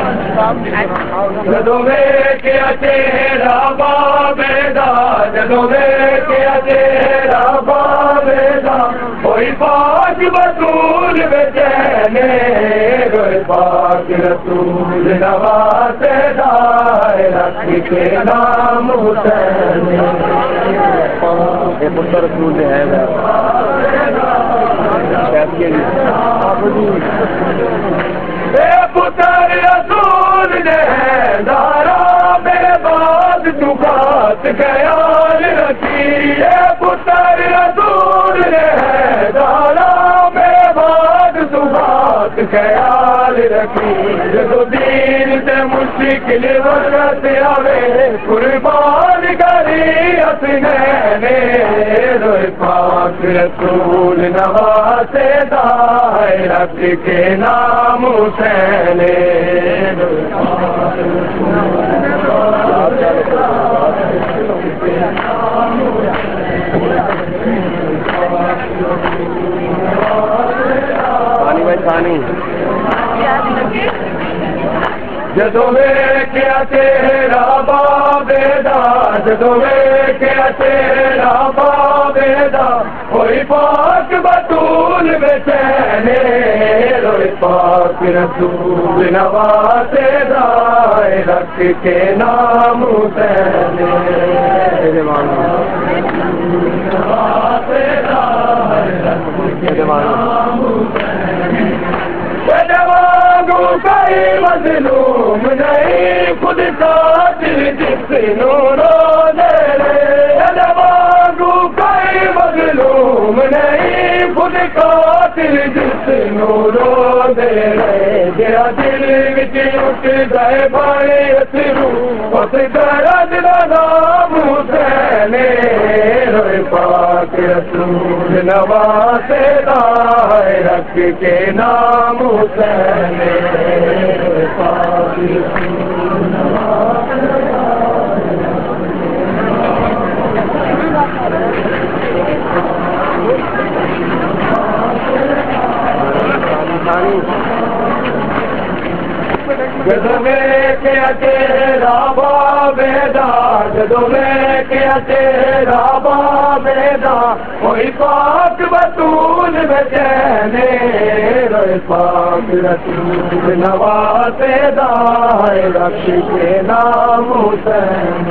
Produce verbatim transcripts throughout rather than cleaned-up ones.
جدوں ویکھیا تیرا بابے دا جدوں ویکھیا تیرا بابے دا ہوئی پاک بطول بچین ہوئی پاک رسول نواسے دا رکھ کے نام حسین یہ پتہ رسول ہے اے پتر رسول نے دارا میرے بعد تو خاص خیال رکھی اے پتر رسول نے دارا میرے بعد تو خاص خیال رکھی جدو دین تے مشکل وقت آوے قربان کری حسنین روئے پاک رسول نواسے دا رب کے نام حسین روئے پاک رسول نواسے پانی بھائی پانی جدوں ویکھیا تیرا بابے دا جدوں ویکھیا تیرا بابے دا ہوئی پاک بطول بچین ہوئی پاک رسول نواسے دا رکھ کے نام حسین نواسے دا رکھ کے نام حسین کوئی مظلوم نہیں خود قاتل جس نورو دے رے مانگو کوئی مظلوم نہیں خود قاتل جس نورو دے رے جیا دل وچ اٹھ جائے بھائی اترو اس درد دا نام حسین روئے پاک رسول نواسے دا رکھ کے نام حسین پاک رسول نواسے جدوں ویکھیا تیرا بابے دا جدوں ویکھیا تیرا بابے دا ہوئی پاک بطول بچین روئے پاک رسول نواسے دا رکھ کے نام حسین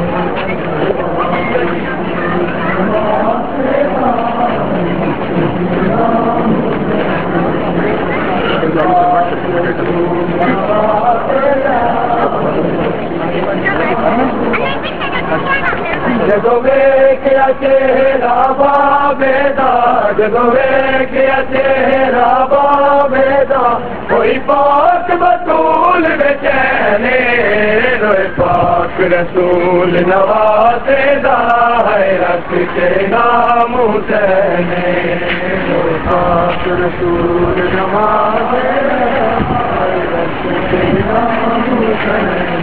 جدوں ویکھیا تیرا بابے دا جدوں ویکھیا تیرا بابے دا ہوئی پاک بطول بچین روئے پاک رسول نواسے دا رکھ کے نام حسین روئے پاک رسول نواسے رکھ کے نام حسین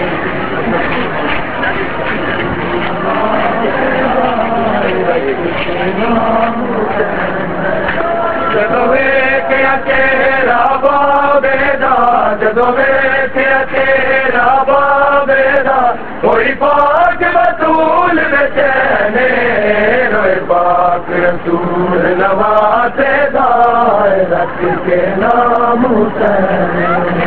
جدوں ویکھیا تیرا بابے دا جدوں ویکھیا تیرا بابے دا ہوئی پاک بطول بچین روئے پاک رسول نواسے دا رکھ کے نام حسین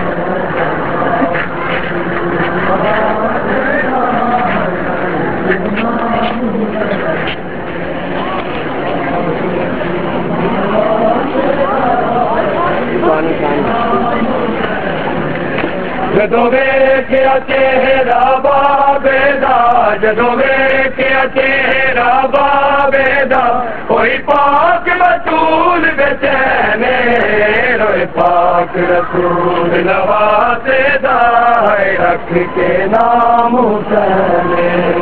جدوں ویکھیا تیرا بابے دا جدوں ویکھیا تیرا بابے دا ہوئی پاک بطول بچین روئے پاک رسول نواسے دا رکھ کے نام حسین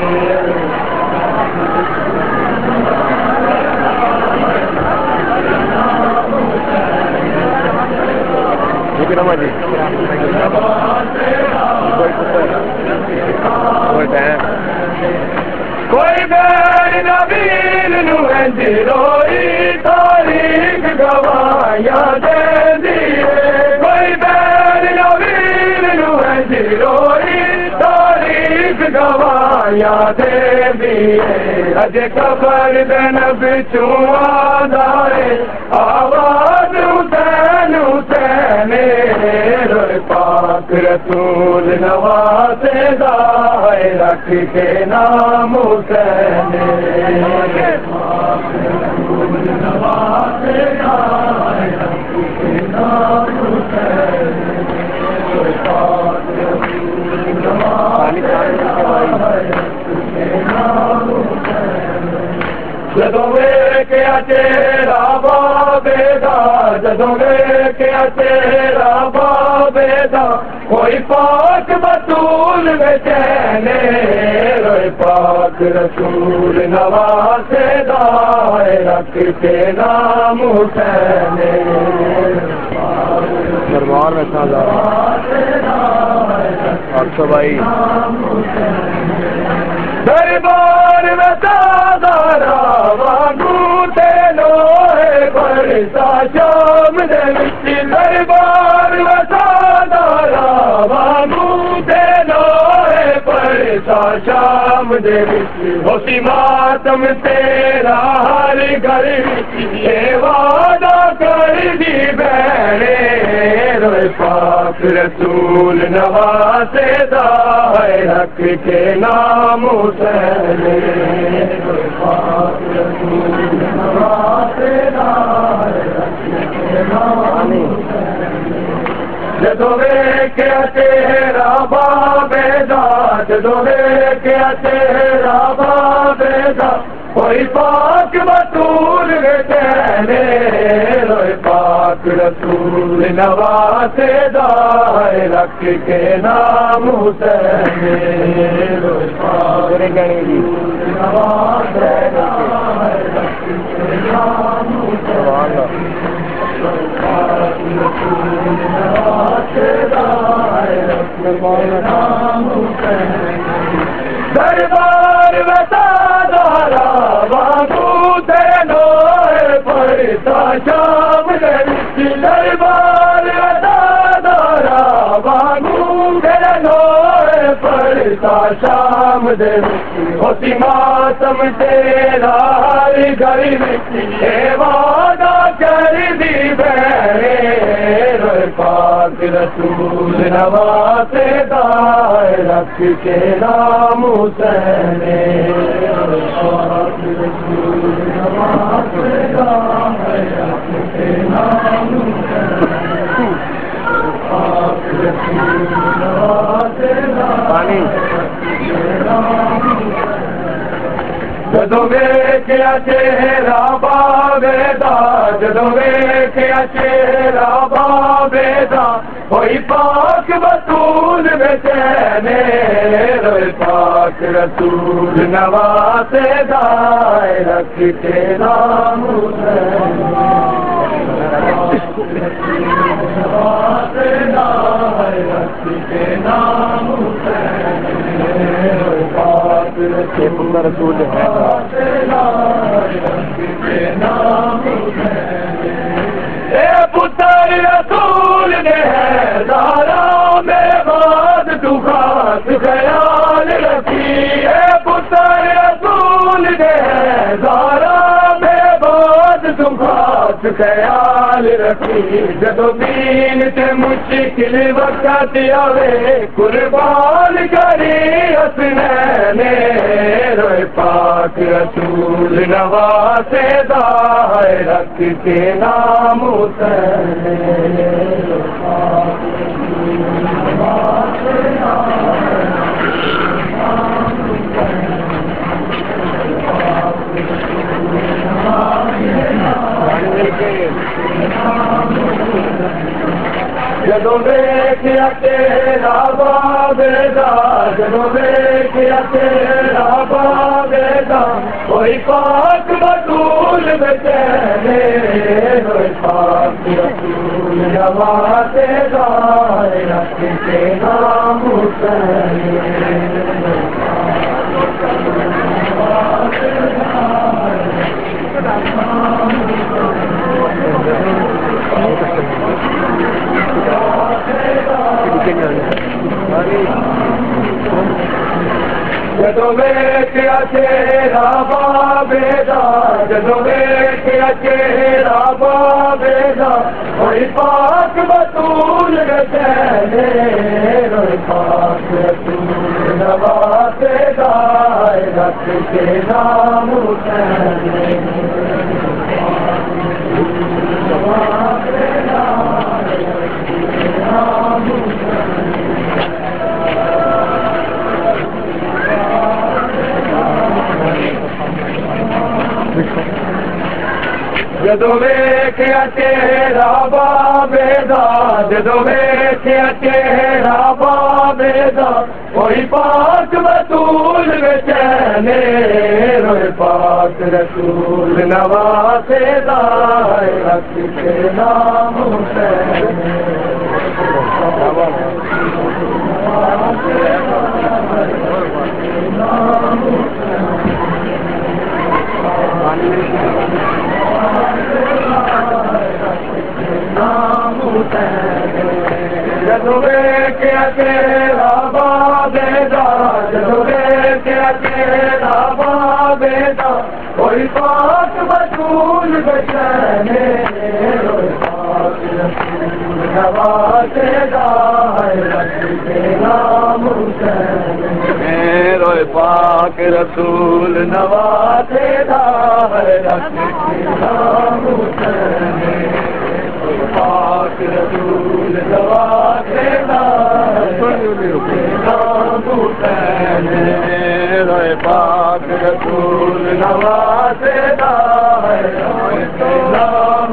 کوئی بیر نبیل نو انج روئی تاریخ گواہیاں دے دیے کوئی بیر نبیل نو روئی تاریخ گوایا دے دیے اج قبر دن بچوں آدھائے آواز حسین حسین روئے پاک رسول نواسے دائے رکھ کے نام حسین پاک رسول نواسے دائے رکھ کے نام حسین روئے پاک رسول نواسے دائے رکھ کے نام حسین جدوں ویکھیا تیرا بابے دا جدوں ویکھیا تیرا بابے دا کوئی پاک بطول بچینے روئے پاک رسول نواسے دائے رکھ کے نام حسین دربار میں سازا اور سو بھائی دربار میں سازارا وانگو تینوئے برسا شام دے وچ دربار میں سازارا وانگو تینوئے برسا شام دے وچ ہوسی ماتم تیرا ہر گھر وچ یہ وعدہ کر دی بہنے روئے پاک رسول نواسے دائے رکھ کے نام حسین روئے پاک رسول نواسے دائے رکھ کے نام حسین جدوں ویکھیا تیرا بابے دا جدوں ویکھیا تیرا بابے دا کوئی پاک بطول بچینے روئے پاک رسول نواسے دائے رکھ کے نام حسین روئے پاک رسول نواسے دائے رکھ کے نام حسین پاک رسول نواسے دائے رکھ کے نام حسین دربار میں سازارا وانگو تینوئے برسا شام دے وچ دربار میں سازارا وانگو تینوئے برسا شام دے وچ ہوسی ماتم تیرا ہر گھر وچ یہ وعدہ کر دی بہنے روئے پاک رسول نواسے دائے رکھ کے نام حسین روئے پاک رسول نواسے دائے رکھ کے نام حسین پاک رسول نواسے دائے رکھ کے نام حسین جدوں ویکھیا تیرا بابے دا جدوں ویکھیا تیرا بابے دا کوئی پاک بطول بچینے روئے پاک رسول نواسے دائے رکھ کے نام حسین نواسے دائے رکھ کے نام حسین پاک رسول ہے اے پتر رسول نے ہے دارا میں بعد تو خاص خیال رکھی اے پتر رسول نے ہے دارا میں بعد تو خاص خیال رکھی جدو دین تے مشکل وقت آوے قربان کری حسنین روئے پاک رسول نواسے دائے رکھ کے نام حسین پاک رسول نواسے دائے جدوں ویکھیا تیرا بابے دا جدوں ویکھیا تیرا بابے دا کوئی پاک بطول بچینے روئے پاک رسول نواسے دائے رکھ کے نام حسین جدو ویکھیا تیرا بابے دا جدو ویکھیا تیرا بابے دا ہوئی پاک بطول گچھے ہوئی پاک رسول نواسے دا رکھ کے نام حسین جدو ویکھیا تیرا بابے دا جدو ویکھیا تیرا بابے دا کوئی پاک بطول بچینے روئے پاک رسول نواسے دا رکھ کے نام حسین جدو ویکھیا تیرا بابے دا جدو ویکھیا تیرا بابے دا کوئی پاک بطول بچینے روئے پاک رسول نواسے دا رکھ کے نام حسین روئے پاک رسول نواسے دا رکھ کے نام حسین پاک رسول نواسے دا نام حسین روئے پاک رسول نواسے دا